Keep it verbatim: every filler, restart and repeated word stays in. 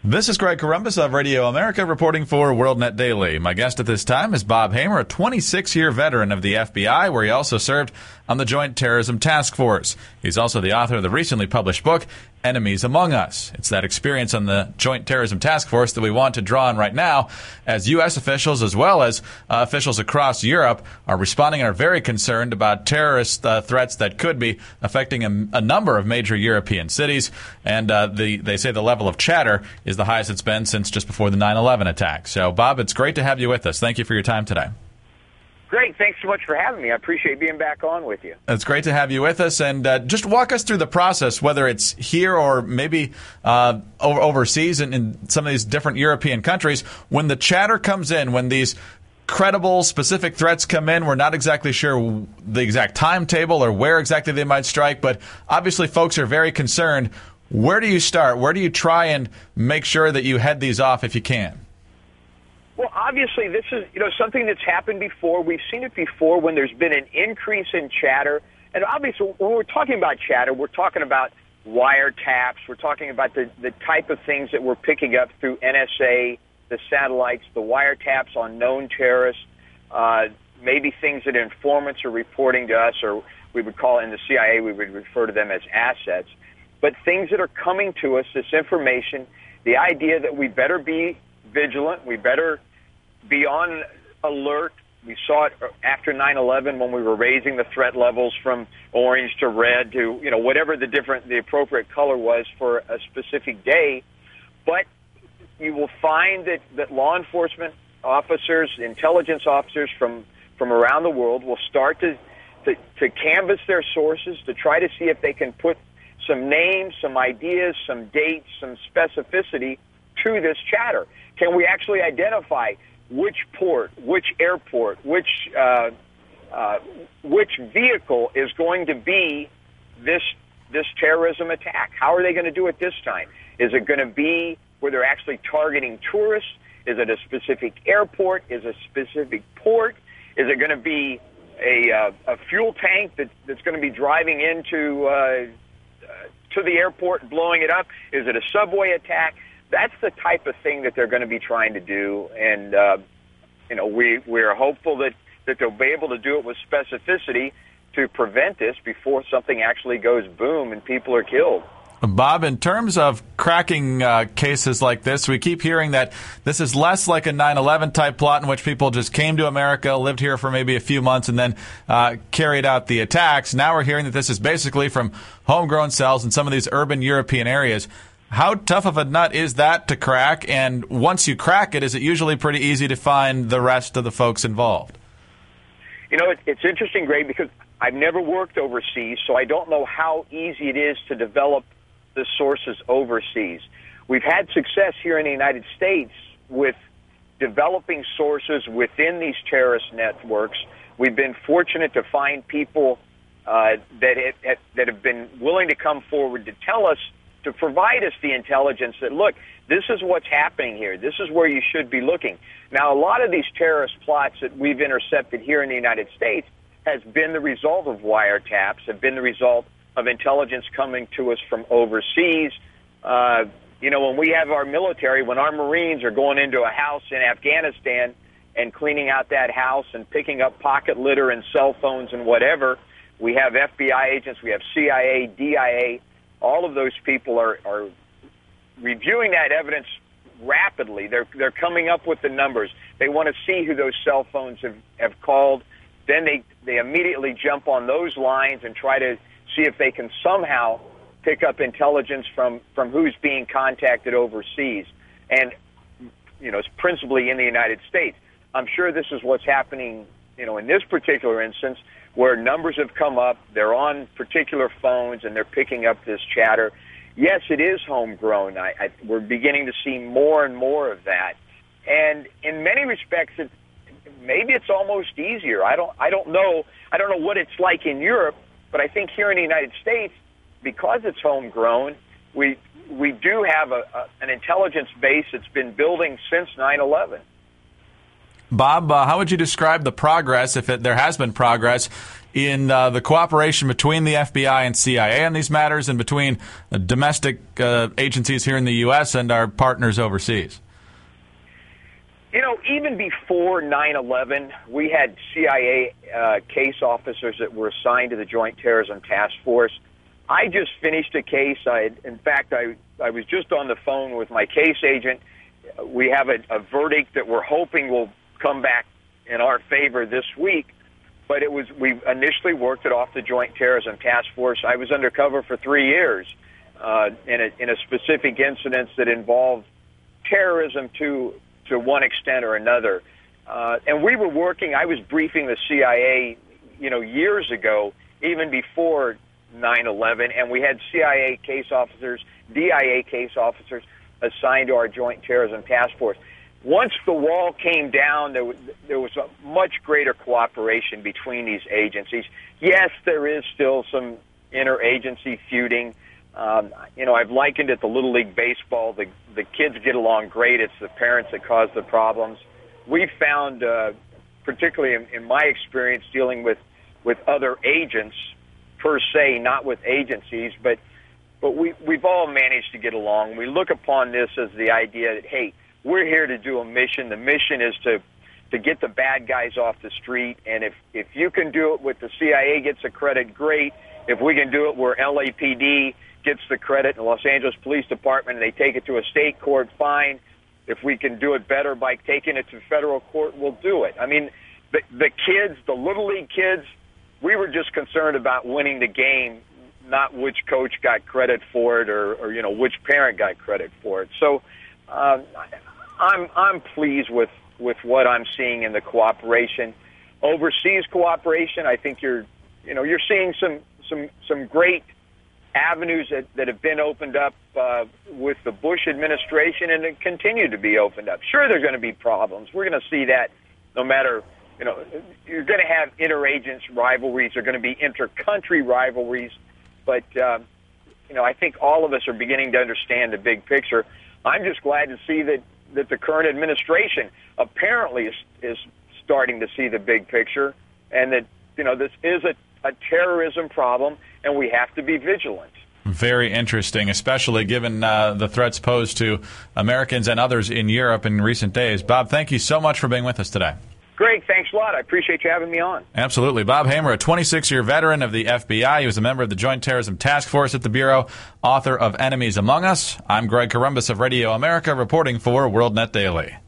This is Greg Corombos of Radio America reporting for WorldNet Daily. My guest at this time is Bob Hamer, a twenty-six-year veteran of the F B I, where he also served on the Joint Terrorism Task Force. He's also the author of the recently published book, Enemies Among Us. It's that experience on the Joint Terrorism Task Force that we want to draw on right now, as U S officials as well as uh, officials across Europe are responding and are very concerned about terrorist uh, threats that could be affecting a, a number of major European cities. And uh, the, they say the level of chatter is the highest it's been since just before the nine eleven attack. So, Bob, it's great to have you with us. Thank you for your time today. Great. Thanks so much for having me. I appreciate being back on with you. It's great to have you with us. And uh, just walk us through the process, whether it's here or maybe uh, over, overseas in, in some of these different European countries. When the chatter comes in, when these credible, specific threats come in, we're not exactly sure the exact timetable or where exactly they might strike. But obviously, folks are very concerned. Where do you start? Where do you try and make sure that you head these off if you can? Well, obviously, this is you know something that's happened before. We've seen it before when there's been an increase in chatter. And obviously, when we're talking about chatter, we're talking about wiretaps. We're talking about the, the type of things that we're picking up through N S A, the satellites, the wiretaps on known terrorists, uh, maybe things that informants are reporting to us, or we would call in the C I A, we would refer to them as assets. But things that are coming to us, this information, the idea that we better be vigilant, we better be on alert. We saw it after nine eleven when we were raising the threat levels from orange to red to, you know, whatever the different, the appropriate color was for a specific day. But you will find that, that law enforcement officers, intelligence officers from, from around the world will start to, to, to canvass their sources to try to see if they can put some names, some ideas, some dates, some specificity to this chatter. Can we actually identify which port, which airport, which uh, uh, which vehicle is going to be this this terrorism attack? How are they going to do it this time? Is it going to be where they're actually targeting tourists? Is it a specific airport? Is it a specific port? Is it going to be a, uh, a fuel tank that, that's going to be driving into uh, uh, to the airport, blowing it up? Is it a subway attack? That's the type of thing that they're going to be trying to do, and uh, you know we we're hopeful that, that they'll be able to do it with specificity to prevent this before something actually goes boom and people are killed. Bob, in terms of cracking uh, cases like this, we keep hearing that this is less like a nine eleven type plot in which people just came to America, lived here for maybe a few months, and then uh, carried out the attacks. Now we're hearing that this is basically from homegrown cells in some of these urban European areas. How tough of a nut is that to crack? And once you crack it, is it usually pretty easy to find the rest of the folks involved? You know, it, it's interesting, Greg, because I've never worked overseas, so I don't know how easy it is to develop the sources overseas. We've had success here in the United States with developing sources within these terrorist networks. We've been fortunate to find people uh, that, have, that have been willing to come forward to tell us, to provide us the intelligence that, look, this is what's happening here. This is where you should be looking. Now, a lot of these terrorist plots that we've intercepted here in the United States has been the result of wiretaps, have been the result of intelligence coming to us from overseas. Uh, you know, when we have our military, when our Marines are going into a house in Afghanistan and cleaning out that house and picking up pocket litter and cell phones and whatever, we have F B I agents, we have C I A, D I A. All of those people are, are reviewing that evidence rapidly. They're they're coming up with the numbers. They want to see who those cell phones have, have called. Then they, they immediately jump on those lines and try to see if they can somehow pick up intelligence from, from who's being contacted overseas. And, you know, it's principally in the United States. I'm sure this is what's happening, you know, in this particular instance, where numbers have come up, they're on particular phones, and they're picking up this chatter. Yes, it is homegrown. I, I, we're beginning to see more and more of that. And in many respects, it, maybe it's almost easier. I don't, I don't know. I don't know what it's like in Europe, but I think here in the United States, because it's homegrown, we we do have a, a, an intelligence base that's been building since nine eleven. Bob, uh, how would you describe the progress, if it, there has been progress, in uh, the cooperation between the F B I and C I A on these matters, and between uh, domestic uh, agencies here in the U S and our partners overseas? You know, even before nine eleven, we had C I A uh, case officers that were assigned to the Joint Terrorism Task Force. I just finished a case. I, in fact, I, I was just on the phone with my case agent. We have a, a verdict that we're hoping will come back in our favor this week. But it was we initially worked it off the Joint Terrorism Task Force. I was undercover for three years uh, in, a, in a specific incidents that involved terrorism to to one extent or another. Uh, and we were working, I was briefing the C I A, you know, years ago, even before nine eleven, and we had C I A case officers, D I A case officers assigned to our Joint Terrorism Task Force. Once the wall came down, there was, there was a much greater cooperation between these agencies. Yes, there is still some interagency feuding. Um, you know, I've likened it to Little League Baseball. The, the kids get along great. It's the parents that cause the problems. We've found, uh, particularly in, in my experience dealing with, with other agents per se, not with agencies, but but we, we've all managed to get along. We look upon this as the idea that, hey, we're here to do a mission. The mission is to, to get the bad guys off the street, and if, if you can do it with the C I A gets the credit, great. If we can do it where L A P D gets the credit in the Los Angeles Police Department and they take it to a state court, fine. If we can do it better by taking it to federal court, we'll do it. I mean, the, the kids, the Little League kids, we were just concerned about winning the game, not which coach got credit for it or, or you know, which parent got credit for it. So um, I'm I'm pleased with, with what I'm seeing in the cooperation. Overseas cooperation, I think you're, you know, you're seeing some, some, some great avenues that, that have been opened up uh, with the Bush administration and that continue to be opened up. Sure, there's going to be problems. We're going to see that no matter, you know, you're going to have interagents rivalries. There are going to be inter-country rivalries. But, uh, you know, I think all of us are beginning to understand the big picture. I'm just glad to see that, that the current administration apparently is, is starting to see the big picture and that, you know, this is a, a terrorism problem and we have to be vigilant. Very interesting, especially given uh, the threats posed to Americans and others in Europe in recent days. Bob, thank you so much for being with us today. Greg, thanks a lot. I appreciate you having me on. Absolutely. Bob Hamer, a twenty-six-year veteran of the F B I. He was a member of the Joint Terrorism Task Force at the Bureau, author of Enemies Among Us. I'm Greg Corombos of Radio America, reporting for WorldNet Daily.